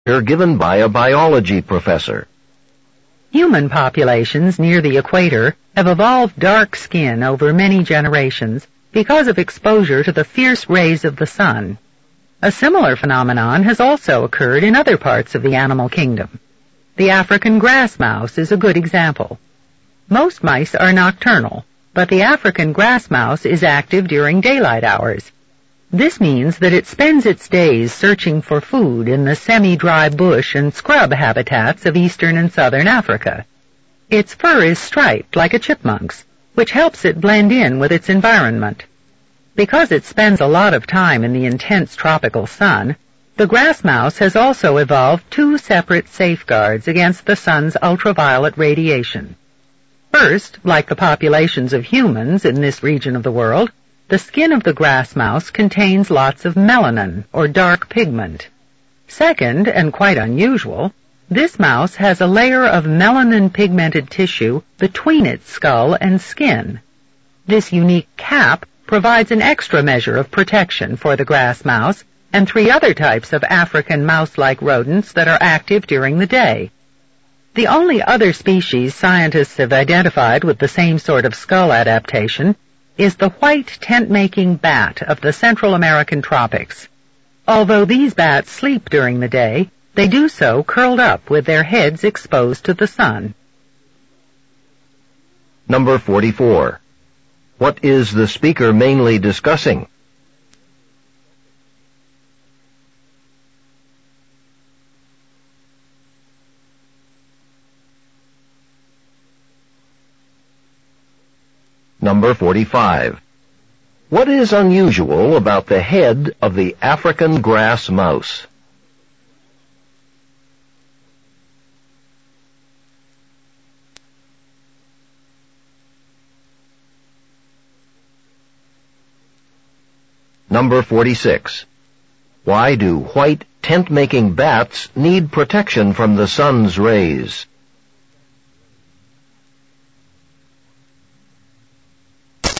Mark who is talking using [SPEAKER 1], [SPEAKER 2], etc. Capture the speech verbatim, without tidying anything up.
[SPEAKER 1] given by a biology professor.
[SPEAKER 2] Human populations near the equator have evolved dark skin over many generations because of exposure to the fierce rays of the sun. A similar phenomenon has also occurred in other parts of the animal kingdom. The African grass mouse is a good example. Most mice are nocturnal, but the African grass mouse is active during daylight hours. This means that it spends its days searching for food in the semi-dry bush and scrub habitats of eastern and southern Africa. Its fur is striped like a chipmunk's, which helps it blend in with its environment. Because it spends a lot of time in the intense tropical sun, the grass mouse has also evolved two separate safeguards against the sun's ultraviolet radiation. First, like the populations of humans in this region of the world, the skin of the grass mouse contains lots of melanin, or dark pigment. Second, and quite unusual, this mouse has a layer of melanin-pigmented tissue between its skull and skin. This unique cap provides an extra measure of protection for the grass mouse and three other types of African mouse-like rodents that are active during the day. The only other species scientists have identified with the same sort of skull adaptation is the white tent-making bat of the Central American tropics. Although these bats sleep during the day, they do so curled up with their heads exposed to the sun.
[SPEAKER 1] Number forty-four. What is the speaker mainly discussing? Number forty-five. What is unusual about the head of the African grass mouse? Number forty-six. Why do white tent-making bats need protection from the sun's rays?